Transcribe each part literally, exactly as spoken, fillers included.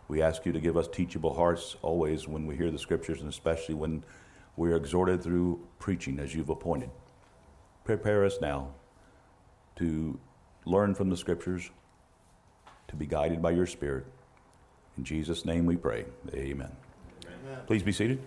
We ask you to give us teachable hearts always when we hear the Scriptures, and especially when we are exhorted through preaching as you've appointed. Prepare us now to learn from the Scriptures, to be guided by your Spirit. In Jesus' name we pray. Amen. Amen. Please be seated.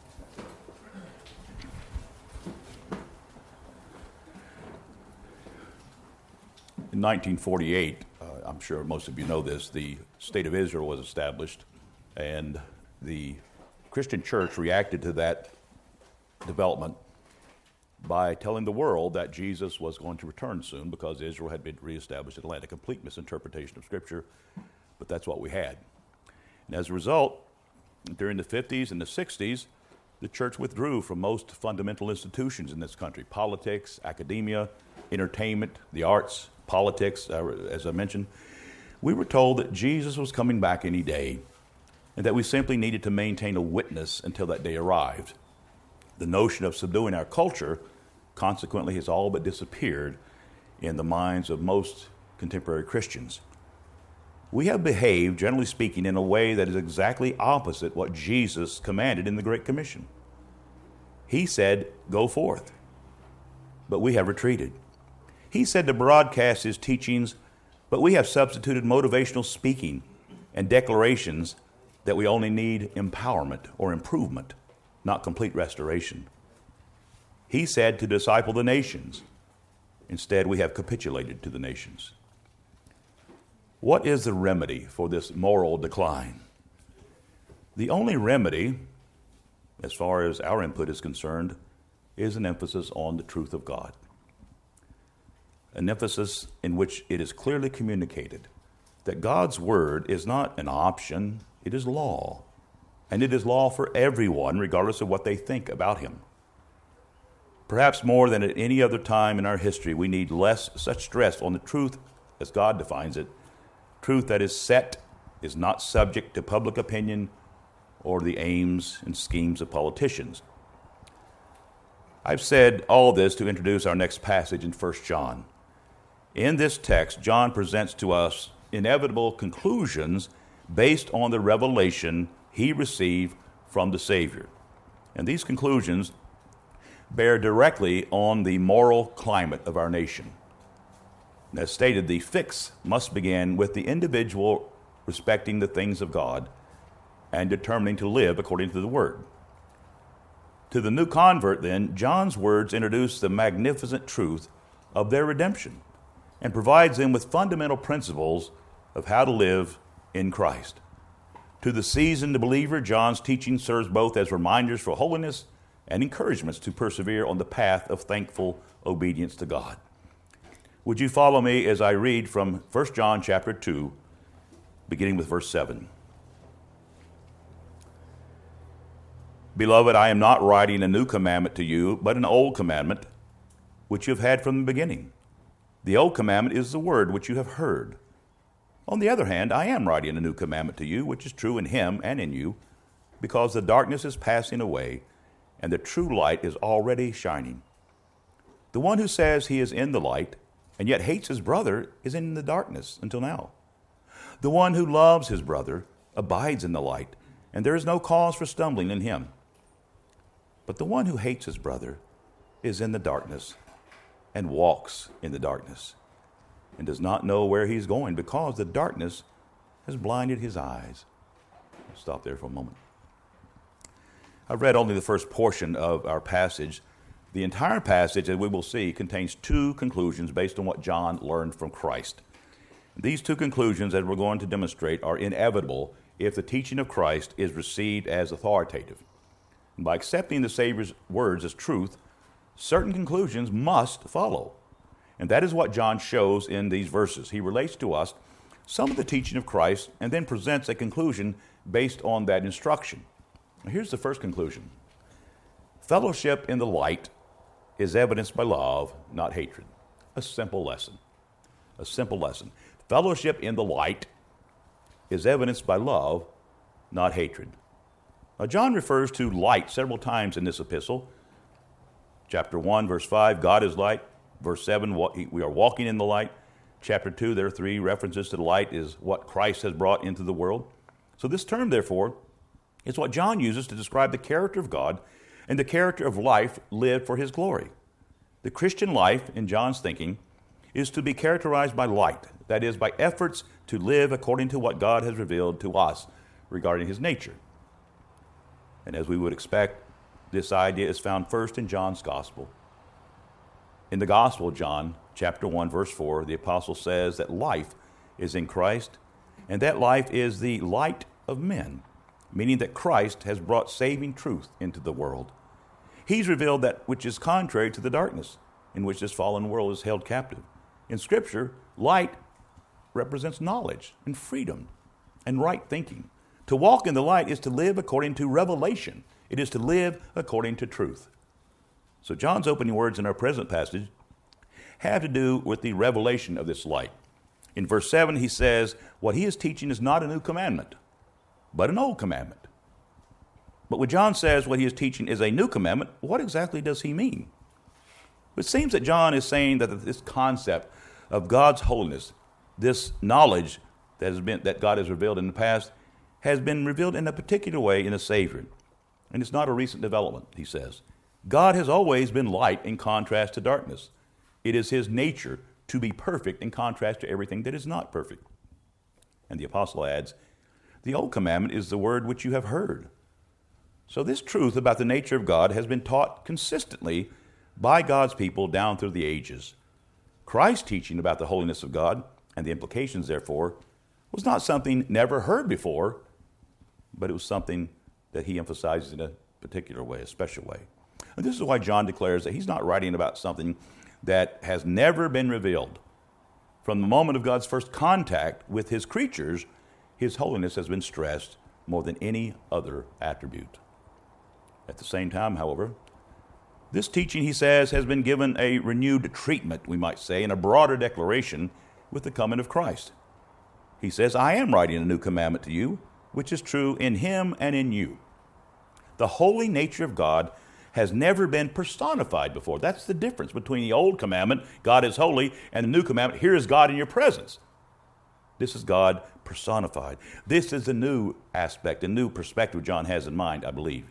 In nineteen forty-eight, uh, I'm sure most of you know this, the State of Israel was established, and the Christian church reacted to that development by telling the world that Jesus was going to return soon because Israel had been reestablished in the land. A complete misinterpretation of Scripture, but that's what we had. And as a result, during the fifties and the sixties, the church withdrew from most fundamental institutions in this country: politics, academia, entertainment, the arts, politics, uh, as I mentioned. We were told that Jesus was coming back any day and that we simply needed to maintain a witness until that day arrived. The notion of subduing our culture, consequently, has all but disappeared in the minds of most contemporary Christians. We have behaved, generally speaking, in a way that is exactly opposite what Jesus commanded in the Great Commission. He said, "Go forth," but we have retreated. He said to broadcast his teachings, but we have substituted motivational speaking and declarations that we only need empowerment or improvement, not complete restoration. He said to disciple the nations. Instead, we have capitulated to the nations. What is the remedy for this moral decline? The only remedy, as far as our input is concerned, is an emphasis on the truth of God. An emphasis in which it is clearly communicated that God's word is not an option, it is law. And it is law for everyone, regardless of what they think about him. Perhaps more than at any other time in our history, we need less such stress on the truth as God defines it, truth that is set, is not subject to public opinion or the aims and schemes of politicians. I've said all this to introduce our next passage in First John. In this text, John presents to us inevitable conclusions based on the revelation he received from the Savior. And these conclusions bear directly on the moral climate of our nation. As stated, the fix must begin with the individual respecting the things of God and determining to live according to the Word. To the new convert, then, John's words introduce the magnificent truth of their redemption and provides them with fundamental principles of how to live in Christ. To the seasoned believer, John's teaching serves both as reminders for holiness and encouragements to persevere on the path of thankful obedience to God. Would you follow me as I read from First John chapter two, beginning with verse seven? Beloved, I am not writing a new commandment to you, but an old commandment which you have had from the beginning. The old commandment is the word which you have heard. On the other hand, I am writing a new commandment to you, which is true in him and in you, because the darkness is passing away, and the true light is already shining. The one who says he is in the light, and yet hates his brother, is in the darkness until now. The one who loves his brother abides in the light, and there is no cause for stumbling in him. But the one who hates his brother is in the darkness, and walks in the darkness, and does not know where he's going, because the darkness has blinded his eyes. I'll stop there for a moment. I've read only the first portion of our passage. The entire passage, as we will see, contains two conclusions based on what John learned from Christ. These two conclusions, as we're going to demonstrate, are inevitable if the teaching of Christ is received as authoritative. And by accepting the Savior's words as truth, certain conclusions must follow. And that is what John shows in these verses. He relates to us some of the teaching of Christ and then presents a conclusion based on that instruction. Now, here's the first conclusion. Fellowship in the light is evidenced by love, not hatred. A simple lesson. A simple lesson. Fellowship in the light is evidenced by love, not hatred. Now, John refers to light several times in this epistle. Chapter one, verse five, God is light. Verse seven, we are walking in the light. Chapter two, there are three references to the light is what Christ has brought into the world. So this term, therefore, is what John uses to describe the character of God and the character of life lived for his glory. The Christian life, in John's thinking, is to be characterized by light, that is, by efforts to live according to what God has revealed to us regarding his nature. And as we would expect, this idea is found first in John's gospel. In the Gospel of John, chapter one, verse four, the apostle says that life is in Christ, and that life is the light of men, meaning that Christ has brought saving truth into the world. He's revealed that which is contrary to the darkness in which this fallen world is held captive. In Scripture, light represents knowledge and freedom and right thinking. To walk in the light is to live according to revelation. It is to live according to truth. So John's opening words in our present passage have to do with the revelation of this light. In verse seven, he says, what he is teaching is not a new commandment, but an old commandment. But when John says what he is teaching is a new commandment, what exactly does he mean? It seems that John is saying that this concept of God's holiness, this knowledge that has been that God has revealed in the past, has been revealed in a particular way in the Savior. And it's not a recent development, he says. God has always been light in contrast to darkness. It is his nature to be perfect in contrast to everything that is not perfect. And the apostle adds, the old commandment is the word which you have heard. So this truth about the nature of God has been taught consistently by God's people down through the ages. Christ's teaching about the holiness of God and the implications therefore was not something never heard before, but it was something that he emphasizes in a particular way, a special way. And this is why John declares that he's not writing about something that has never been revealed. From the moment of God's first contact with his creatures, his holiness has been stressed more than any other attribute. At the same time, however, this teaching, he says, has been given a renewed treatment, we might say, and a broader declaration with the coming of Christ. He says, I am writing a new commandment to you, which is true in him and in you. The holy nature of God has never been personified before. That's the difference between the old commandment, God is holy, and the new commandment, here is God in your presence. This is God personified. This is the new aspect, a new perspective John has in mind, I believe.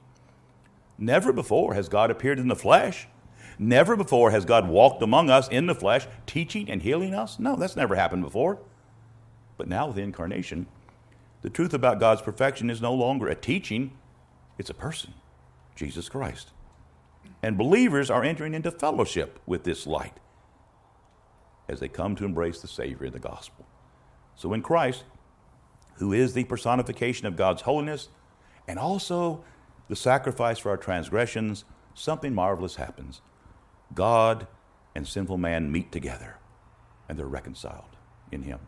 Never before has God appeared in the flesh. Never before has God walked among us in the flesh, teaching and healing us. No, that's never happened before. But now with the incarnation, the truth about God's perfection is no longer a teaching, it's a person, Jesus Christ. And believers are entering into fellowship with this light as they come to embrace the Savior in the gospel. So in Christ, who is the personification of God's holiness and also the sacrifice for our transgressions, something marvelous happens. God and sinful man meet together, and they're reconciled in him.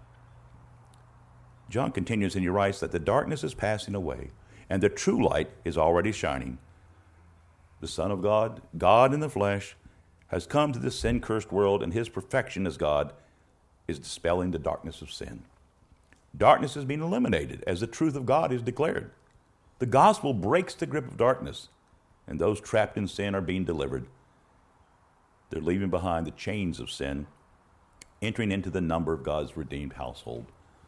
John continues and he writes that the darkness is passing away, and the true light is already shining. The Son of God, God in the flesh, has come to this sin-cursed world, and his perfection as God is dispelling the darkness of sin. Darkness is being eliminated as the truth of God is declared. The gospel breaks the grip of darkness, and those trapped in sin are being delivered. They're leaving behind the chains of sin, entering into the number of God's redeemed household.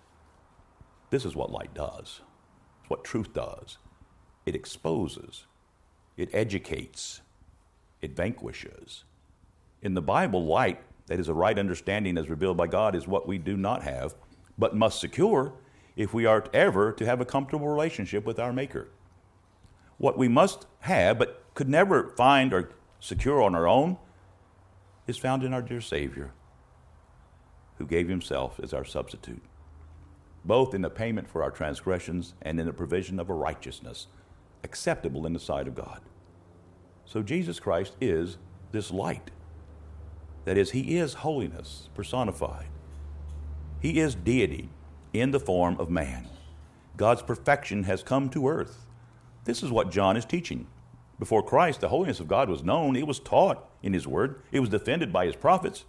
This is what light does. It's what truth does. It exposes. It educates. It vanquishes. In the Bible, light, that is a right understanding as revealed by God, is what we do not have, but must secure if we are ever to have a comfortable relationship with our Maker. What we must have, but could never find or secure on our own, is found in our dear Savior, who gave himself as our substitute, both in the payment for our transgressions and in the provision of a righteousness acceptable in the sight of God. So Jesus Christ is this light. That is, he is holiness personified. He is deity in the form of man. God's perfection has come to earth. This is what John is teaching. Before Christ, the holiness of God was known. It was taught in his word. It was defended by his prophets.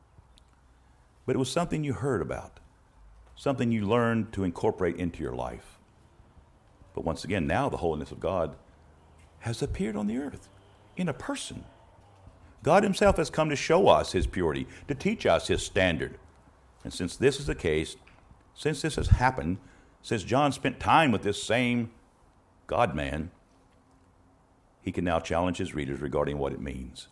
But it was something you heard about, something you learned to incorporate into your life. But once again, now the holiness of God has appeared on the earth in a person. God himself has come to show us his purity, to teach us his standard. And since this is the case, since this has happened, Since John spent time with this same God-man, he can now challenge his readers regarding what it means.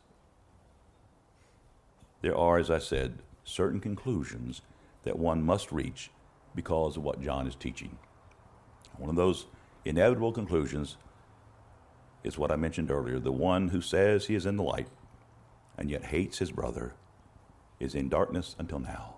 There are, as I said, certain conclusions that one must reach because of what John is teaching. One of those inevitable conclusions is what I mentioned earlier. The one who says he is in the light and yet hates his brother is in darkness until now.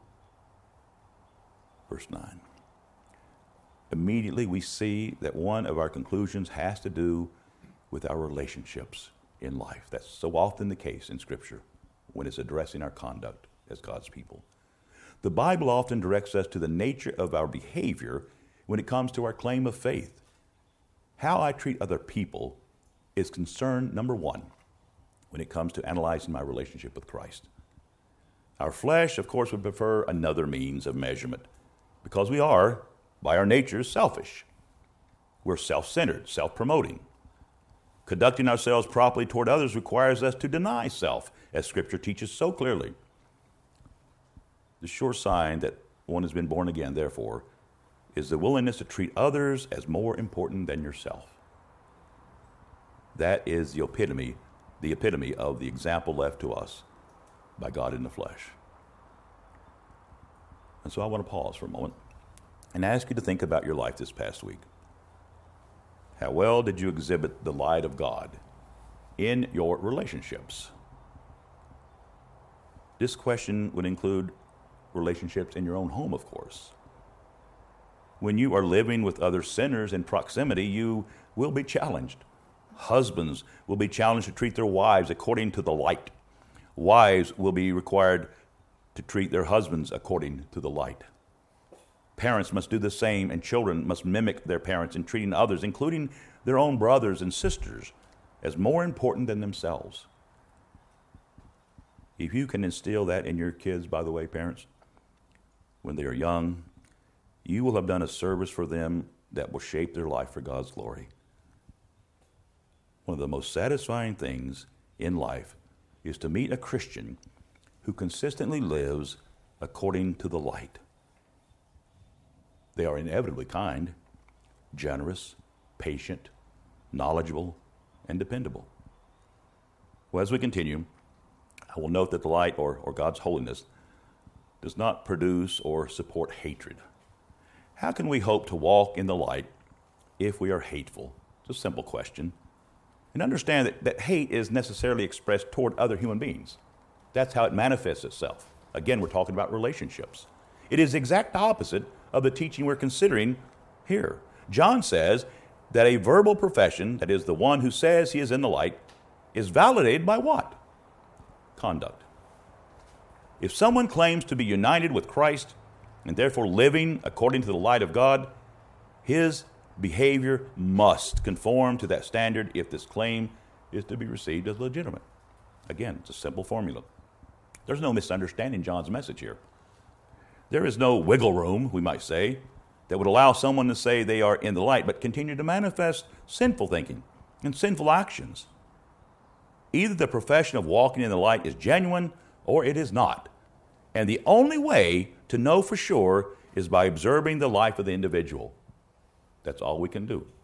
Verse nine. Immediately we see that one of our conclusions has to do with our relationships in life. That's so often the case in Scripture when it's addressing our conduct as God's people. The Bible often directs us to the nature of our behavior when it comes to our claim of faith. How I treat other people is concern number one when it comes to analyzing my relationship with Christ. Our flesh, of course, would prefer another means of measurement because we are, by our nature, selfish. We're self-centered, self-promoting. Conducting ourselves properly toward others requires us to deny self, as Scripture teaches so clearly. The sure sign that one has been born again, therefore, is the willingness to treat others as more important than yourself. That is the epitome, the epitome of the example left to us by God in the flesh. And so I want to pause for a moment and ask you to think about your life this past week. How well did you exhibit the light of God in your relationships? This question would include relationships in your own home, of course. When you are living with other sinners in proximity, you will be challenged. Husbands will be challenged to treat their wives according to the light. Wives will be required to treat their husbands according to the light. Parents must do the same, and children must mimic their parents in treating others, including their own brothers and sisters, as more important than themselves. If you can instill that in your kids, by the way, parents, when they are young, you will have done a service for them that will shape their life for God's glory. One of the most satisfying things in life is to meet a Christian who consistently lives according to the light. They are inevitably kind, generous, patient, knowledgeable, and dependable. Well, as we continue, I will note that the light, or, or God's holiness, does not produce or support hatred. How can we hope to walk in the light if we are hateful? It's a simple question. And understand that, that hate is necessarily expressed toward other human beings. That's how it manifests itself. Again, we're talking about relationships. It is the exact opposite of the teaching we're considering here. John says that a verbal profession, that is the one who says he is in the light, is validated by what? Conduct. If someone claims to be united with Christ and therefore living according to the light of God, his behavior must conform to that standard if this claim is to be received as legitimate. Again, it's a simple formula. There's no misunderstanding John's message here. There is no wiggle room, we might say, that would allow someone to say they are in the light but continue to manifest sinful thinking and sinful actions. Either the profession of walking in the light is genuine or it is not. And the only way to know for sure is by observing the life of the individual. That's all we can do.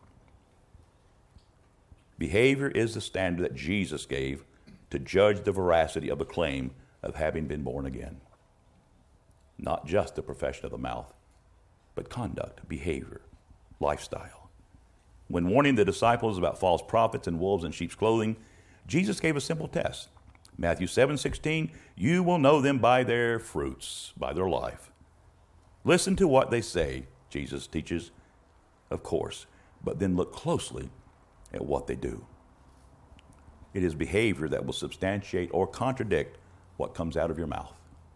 Behavior is the standard that Jesus gave to judge the veracity of the claim of having been born again. Not just the profession of the mouth, but conduct, behavior, lifestyle. When warning the disciples about false prophets and wolves in sheep's clothing, Jesus gave a simple test. Matthew seven sixteen, you will know them by their fruits, by their life. Listen to what they say, Jesus teaches, of course, but then look closely at what they do. It is behavior that will substantiate or contradict what comes out of your mouth.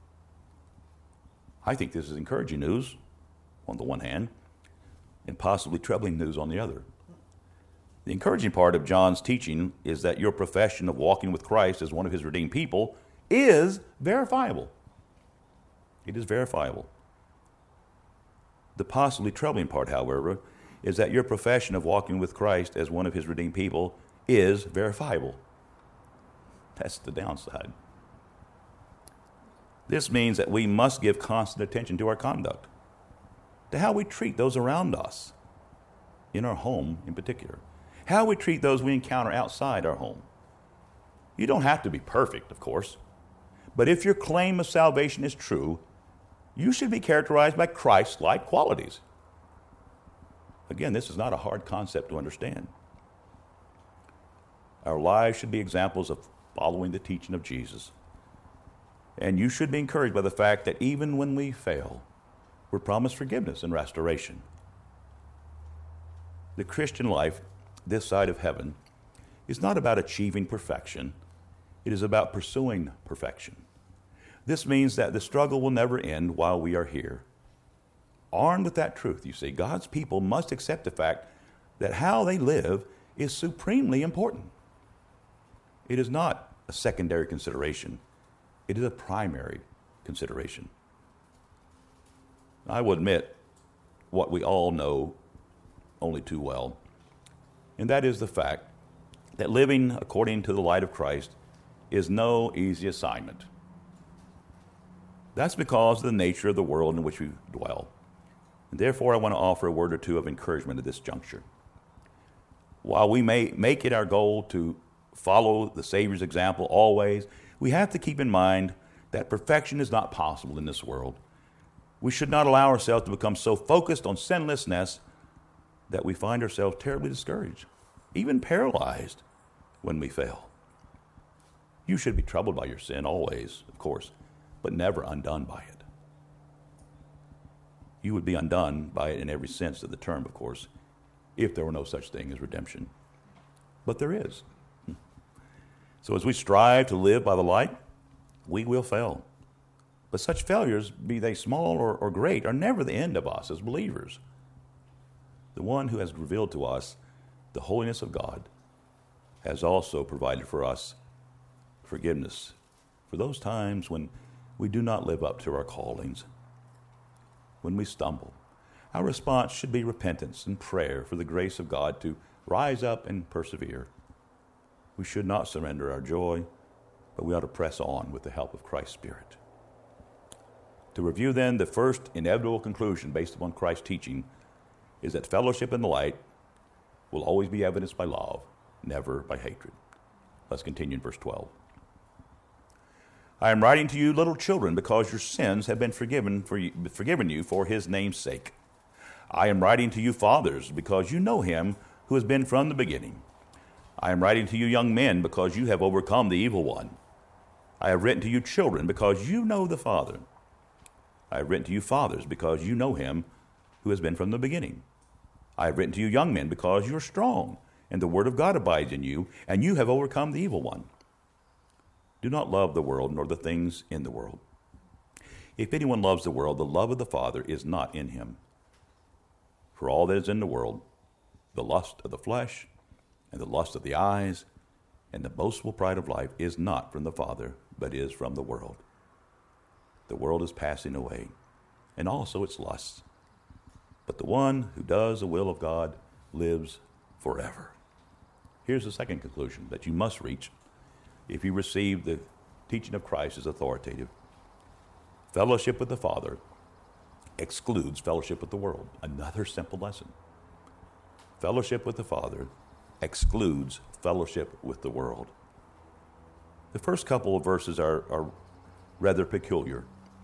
I think this is encouraging news on the one hand, and possibly troubling news on the other. The encouraging part of John's teaching is that your profession of walking with Christ as one of his redeemed people is verifiable. It is verifiable. The possibly troubling part, however, is that your profession of walking with Christ as one of his redeemed people is verifiable. That's the downside. This means that we must give constant attention to our conduct. to how we treat those around us, in our home in particular, how we treat those we encounter outside our home. You don't have to be perfect, of course, but if your claim of salvation is true, you should be characterized by Christ-like qualities. Again, this is not a hard concept to understand. Our lives should be examples of following the teaching of Jesus. And you should be encouraged by the fact that even when we fail, we're promised forgiveness and restoration. The Christian life, this side of heaven, is not about achieving perfection. It is about pursuing perfection. This means that the struggle will never end while we are here. Armed with that truth, you see, God's people must accept the fact that how they live is supremely important. It is not a secondary consideration. It is a primary consideration. I will admit what we all know only too well, and that is the fact that living according to the light of Christ is no easy assignment. That's because of the nature of the world in which we dwell. And therefore, I want to offer a word or two of encouragement at this juncture. While we may make it our goal to follow the Savior's example always, we have to keep in mind that perfection is not possible in this world. We should not allow ourselves to become so focused on sinlessness that we find ourselves terribly discouraged, even paralyzed when we fail. You should be troubled by your sin always, of course, but never undone by it. You would be undone by it in every sense of the term, of course, if there were no such thing as redemption. But there is. So as we strive to live by the light, we will fail. But such failures, be they small or, or great, are never the end of us as believers. The one who has revealed to us the holiness of God has also provided for us forgiveness for those times when we do not live up to our callings. When we stumble, our response should be repentance and prayer for the grace of God to rise up and persevere. We should not surrender our joy, but we ought to press on with the help of Christ's Spirit. To review then, the first inevitable conclusion based upon Christ's teaching is that fellowship in the light will always be evidenced by love, never by hatred. Let's continue in verse twelve. I am writing to you, little children, because your sins have been forgiven, for you, forgiven you for his name's sake. I am writing to you, fathers, because you know him who has been from the beginning. I am writing to you, young men, because you have overcome the evil one. I have written to you, children, because you know the Father. I have written to you, fathers, because you know him who has been from the beginning. I have written to you, young men, because you are strong, and the word of God abides in you, and you have overcome the evil one. Do not love the world, nor the things in the world. If anyone loves the world, the love of the Father is not in him. For all that is in the world, the lust of the flesh, and the lust of the eyes, and the boastful pride of life is not from the Father, but is from the world. The world is passing away, and also its lusts. But the one who does the will of God lives forever. Here's the second conclusion that you must reach if you receive the teaching of Christ as authoritative. Fellowship with the Father excludes fellowship with the world. Another simple lesson. Fellowship with the Father excludes fellowship with the world. The first couple of verses are, are rather peculiar.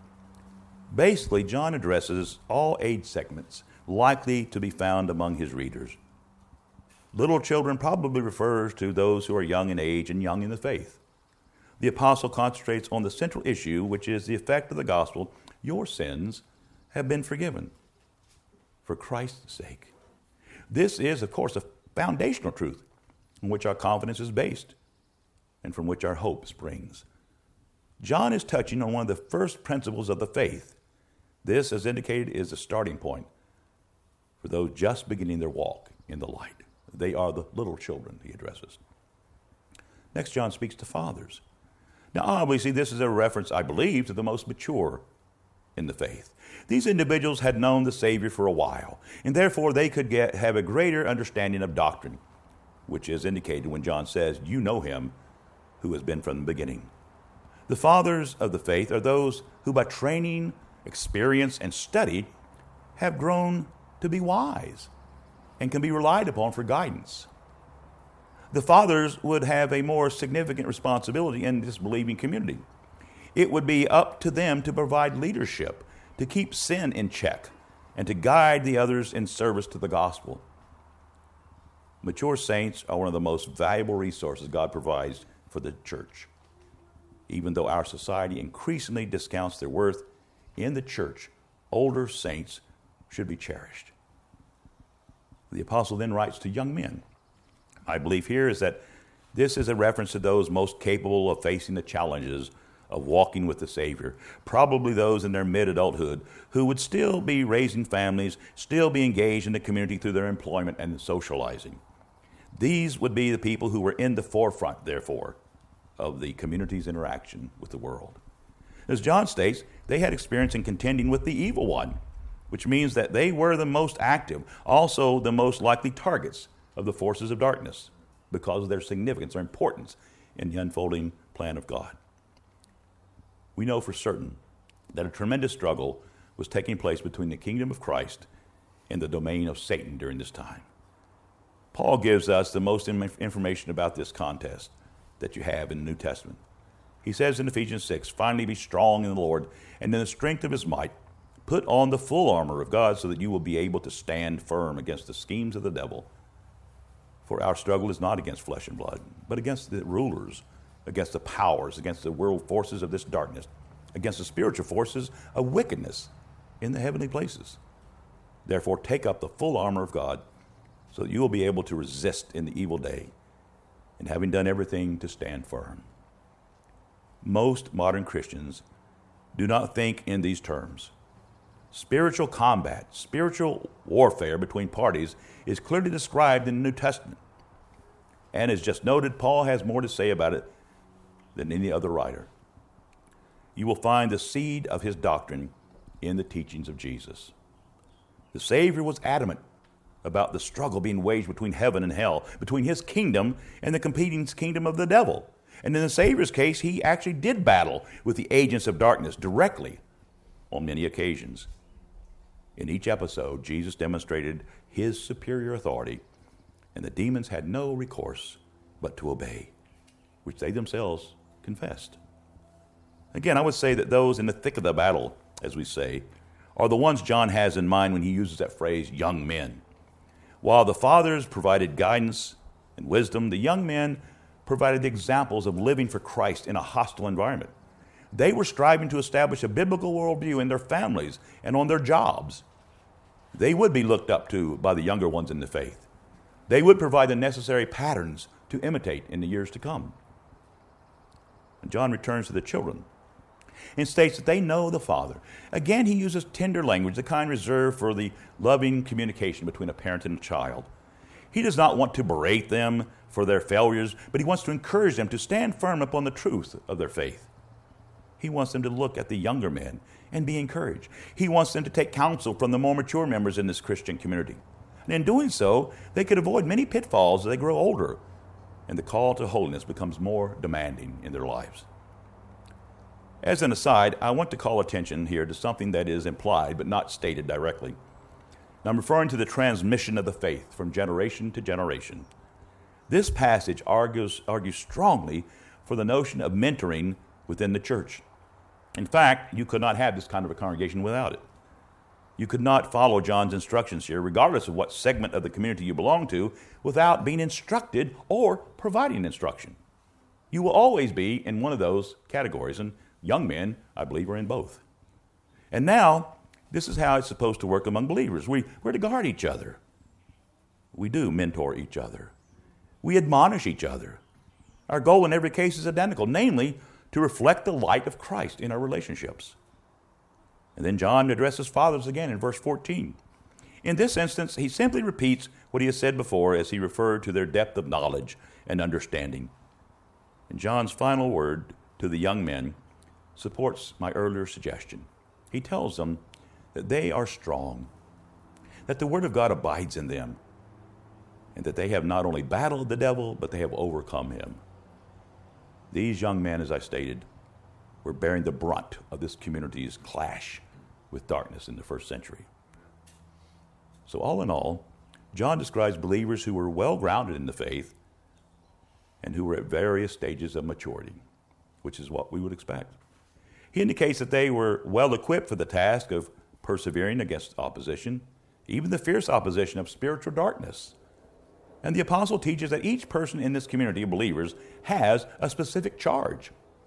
Basically, John addresses all age segments likely to be found among his readers. Little children probably refers to those who are young in age and young in the faith. The apostle concentrates on the central issue, which is the effect of the gospel. Your sins have been forgiven for Christ's sake. This is, of course, a foundational truth on which our confidence is based and from which our hope springs. John is touching on one of the first principles of the faith. This, as indicated, is the starting point for those just beginning their walk in the light. They are the little children he addresses. Next, John speaks to fathers. Now, obviously, this is a reference, I believe, to the most mature in the faith. These individuals had known the Savior for a while, and therefore they could get, have a greater understanding of doctrine, which is indicated when John says, you know him who has been from the beginning. The fathers of the faith are those who by training, experience, and study have grown to be wise and can be relied upon for guidance. The fathers would have a more significant responsibility in this believing community. It would be up to them to provide leadership, to keep sin in check, and to guide the others in service to the gospel. Mature saints are one of the most valuable resources God provides for the church. Even though our society increasingly discounts their worth, in the church, older saints should be cherished. The apostle then writes to young men. My belief here is that this is a reference to those most capable of facing the challenges of walking with the Savior, probably those in their mid-adulthood who would still be raising families, still be engaged in the community through their employment and socializing. These would be the people who were in the forefront, therefore, of the community's interaction with the world. As John states, they had experience in contending with the evil one, which means that they were the most active, also the most likely targets of the forces of darkness because of their significance or importance in the unfolding plan of God. We know for certain that a tremendous struggle was taking place between the kingdom of Christ and the domain of Satan during this time. Paul gives us the most information about this contest that you have in the New Testament. He says in Ephesians six, "Finally be strong in the Lord and in the strength of his might. Put on the full armor of God so that you will be able to stand firm against the schemes of the devil. For our struggle is not against flesh and blood, but against the rulers, against the powers, against the world forces of this darkness, against the spiritual forces of wickedness in the heavenly places. Therefore take up the full armor of God so that you will be able to resist in the evil day, and having done everything, to stand firm." Most modern Christians do not think in these terms. Spiritual combat, spiritual warfare between parties is clearly described in the New Testament. And as just noted, Paul has more to say about it than any other writer. You will find the seed of his doctrine in the teachings of Jesus. The Savior was adamant about the struggle being waged between heaven and hell, between his kingdom and the competing kingdom of the devil. And in the Savior's case, he actually did battle with the agents of darkness directly on many occasions. In each episode, Jesus demonstrated his superior authority, and the demons had no recourse but to obey, which they themselves confessed. Again, I would say that those in the thick of the battle, as we say, are the ones John has in mind when he uses that phrase, young men. While the fathers provided guidance and wisdom, the young men provided the examples of living for Christ in a hostile environment. They were striving to establish a biblical worldview in their families and on their jobs. They would be looked up to by the younger ones in the faith. They would provide the necessary patterns to imitate in the years to come. And John returns to the children and states that they know the Father. Again, he uses tender language, the kind reserved for the loving communication between a parent and a child. He does not want to berate them for their failures, but he wants to encourage them to stand firm upon the truth of their faith. He wants them to look at the younger men and be encouraged. He wants them to take counsel from the more mature members in this Christian community. And in doing so, they could avoid many pitfalls as they grow older, and the call to holiness becomes more demanding in their lives. As an aside, I want to call attention here to something that is implied but not stated directly. I'm referring to the transmission of the faith from generation to generation. This passage argues, argues strongly for the notion of mentoring within the church. In fact, you could not have this kind of a congregation without it. You could not follow John's instructions here, regardless of what segment of the community you belong to, without being instructed or providing instruction. You will always be in one of those categories, and young men, I believe, are in both. And now, this is how it's supposed to work among believers. We, we're to guard each other. We do mentor each other. We admonish each other. Our goal in every case is identical, namely, to reflect the light of Christ in our relationships. And then John addresses fathers again in verse fourteen. In this instance, he simply repeats what he has said before as he referred to their depth of knowledge and understanding. And John's final word to the young men supports my earlier suggestion. He tells them that they are strong, that the Word of God abides in them, and that they have not only battled the devil, but they have overcome him. These young men, as I stated, were bearing the brunt of this community's clash with darkness in the first century. So all in all, John describes believers who were well grounded in the faith and who were at various stages of maturity, which is what we would expect. He indicates that they were well equipped for the task of persevering against opposition, even the fierce opposition of spiritual darkness. And the apostle teaches that each person in this community of believers has a specific charge.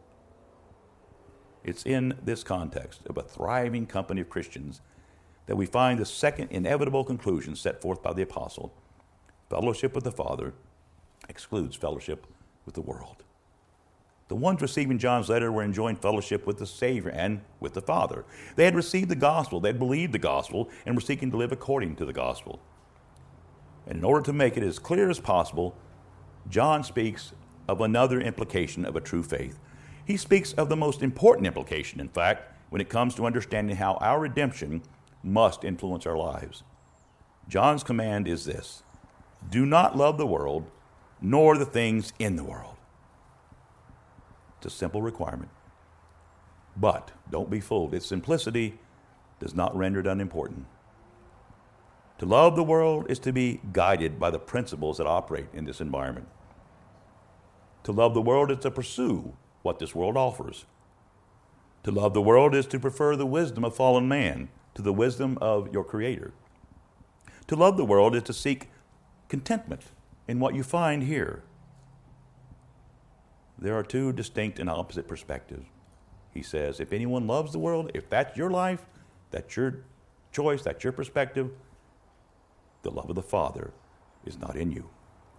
It's in this context of a thriving company of Christians that we find the second inevitable conclusion set forth by the apostle. Fellowship with the Father excludes fellowship with the world. The ones receiving John's letter were enjoying fellowship with the Savior and with the Father. They had received the gospel, they had believed the gospel, and were seeking to live according to the gospel. And in order to make it as clear as possible, John speaks of another implication of a true faith. He speaks of the most important implication, in fact, when it comes to understanding how our redemption must influence our lives. John's command is this: do not love the world, nor the things in the world. It's a simple requirement. But don't be fooled. Its simplicity does not render it unimportant. To love the world is to be guided by the principles that operate in this environment. To love the world is to pursue what this world offers. To love the world is to prefer the wisdom of fallen man to the wisdom of your Creator. To love the world is to seek contentment in what you find here. There are two distinct and opposite perspectives. He says, if anyone loves the world, if that's your life, that's your choice, that's your perspective, the love of the Father is not in you.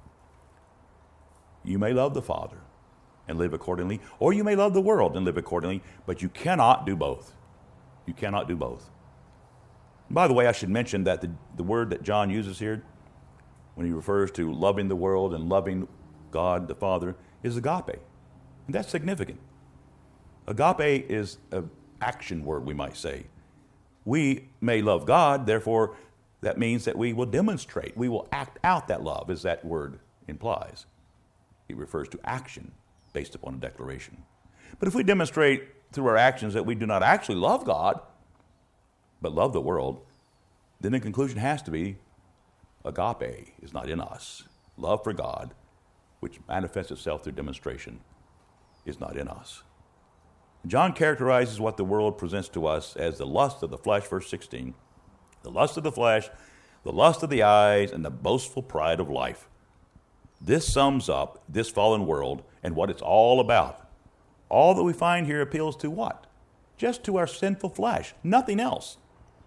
You may love the Father and live accordingly, or you may love the world and live accordingly, but you cannot do both. You cannot do both. And by the way, I should mention that the, the word that John uses here, when he refers to loving the world and loving God the Father, is agape. And that's significant. Agape is an action word, we might say. We may love God, therefore that means that we will demonstrate, we will act out that love, as that word implies. It refers to action based upon a declaration. But if we demonstrate through our actions that we do not actually love God, but love the world, then the conclusion has to be agape is not in us. Love for God, which manifests itself through demonstration, is not in us. John characterizes what the world presents to us as the lust of the flesh, verse sixteen. The lust of the flesh, the lust of the eyes, and the boastful pride of life. This sums up this fallen world and what it's all about. All that we find here appeals to what? Just to our sinful flesh, nothing else.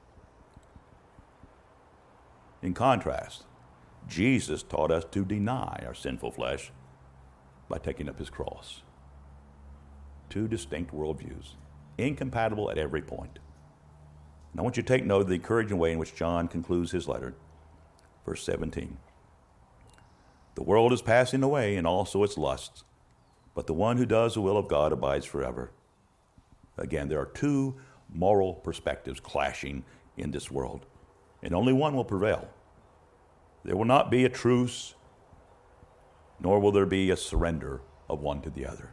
In contrast, Jesus taught us to deny our sinful flesh by taking up his cross. Two distinct worldviews, incompatible at every point. And I want you to take note of the encouraging way in which John concludes his letter. Verse seventeen. The world is passing away and also its lusts, but the one who does the will of God abides forever. Again, there are two moral perspectives clashing in this world, and only one will prevail. There will not be a truce, nor will there be a surrender of one to the other.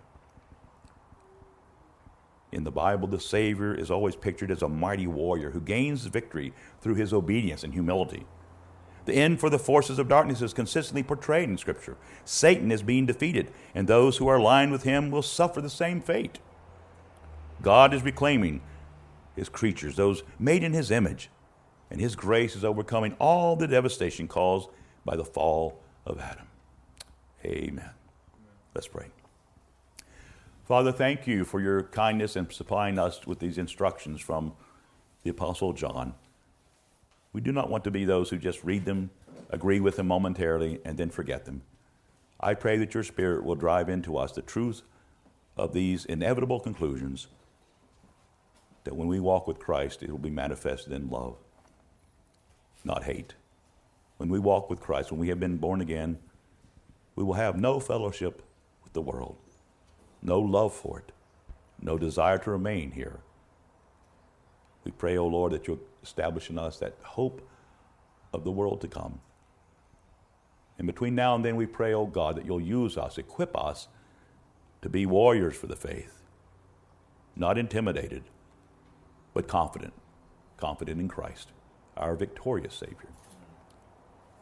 In the Bible, the Savior is always pictured as a mighty warrior who gains victory through his obedience and humility. The end for the forces of darkness is consistently portrayed in Scripture. Satan is being defeated, and those who are aligned with him will suffer the same fate. God is reclaiming his creatures, those made in his image, and his grace is overcoming all the devastation caused by the fall of Adam. Amen. Let's pray. Father, thank you for your kindness in supplying us with these instructions from the Apostle John. We do not want to be those who just read them, agree with them momentarily, and then forget them. I pray that your Spirit will drive into us the truth of these inevitable conclusions, that when we walk with Christ, it will be manifested in love, not hate. When we walk with Christ, when we have been born again, we will have no fellowship with the world, no love for it, no desire to remain here. We pray, O Lord, that you'll establish in us that hope of the world to come. And between now and then, we pray, O God, that you'll use us, equip us to be warriors for the faith, not intimidated, but confident, confident in Christ, our victorious Savior.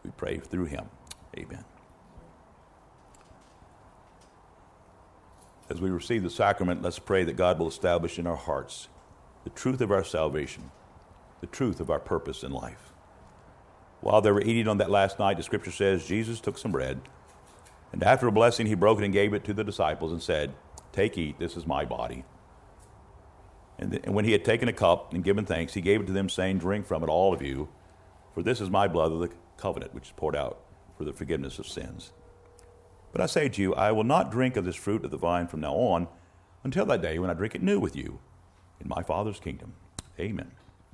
We pray through him. Amen. As we receive the sacrament, let's pray that God will establish in our hearts the truth of our salvation, the truth of our purpose in life. While they were eating on that last night, the scripture says, Jesus took some bread, and after a blessing, he broke it and gave it to the disciples and said, "Take, eat, this is my body." And, th- and when he had taken a cup and given thanks, he gave it to them, saying, "Drink from it, all of you, for this is my blood of the covenant, which is poured out for the forgiveness of sins. But I say to you, I will not drink of this fruit of the vine from now on until that day when I drink it new with you in my Father's kingdom." Amen.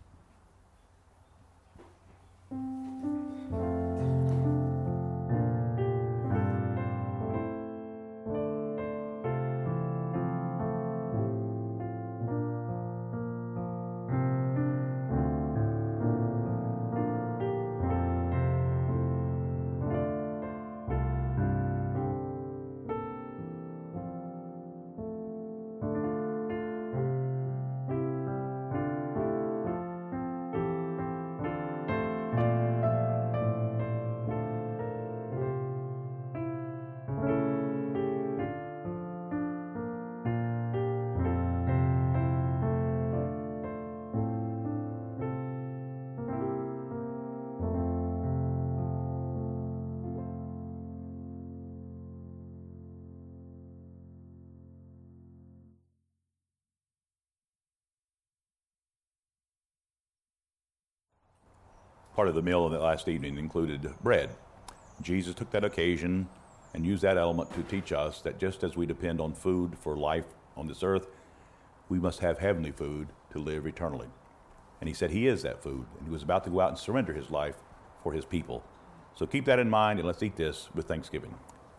Part of the meal of that last evening included bread. Jesus took that occasion and used that element to teach us that just as we depend on food for life on this earth, we must have heavenly food to live eternally. And he said he is that food, and he was about to go out and surrender his life for his people. So keep that in mind, and let's eat this with thanksgiving.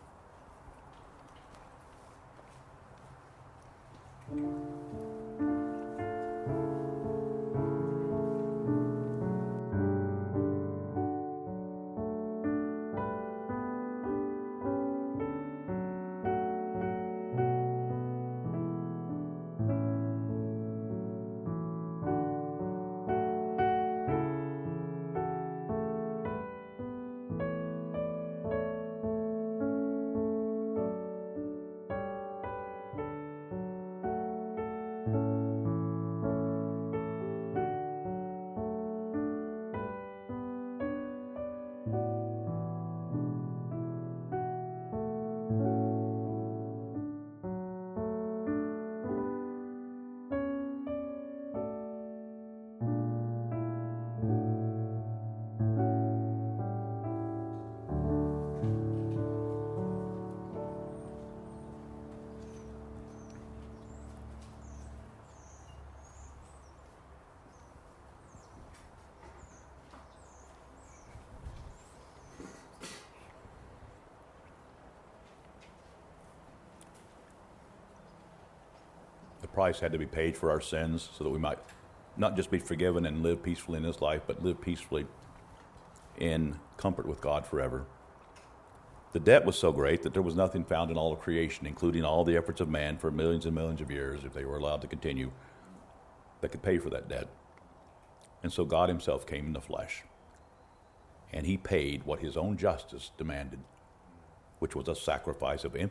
The price had to be paid for our sins so that we might not just be forgiven and live peacefully in this life, but live peacefully in comfort with God forever. The debt was so great that there was nothing found in all of creation, including all the efforts of man for millions and millions of years, if they were allowed to continue, that could pay for that debt. And so God himself came in the flesh, and he paid what his own justice demanded, which was a sacrifice of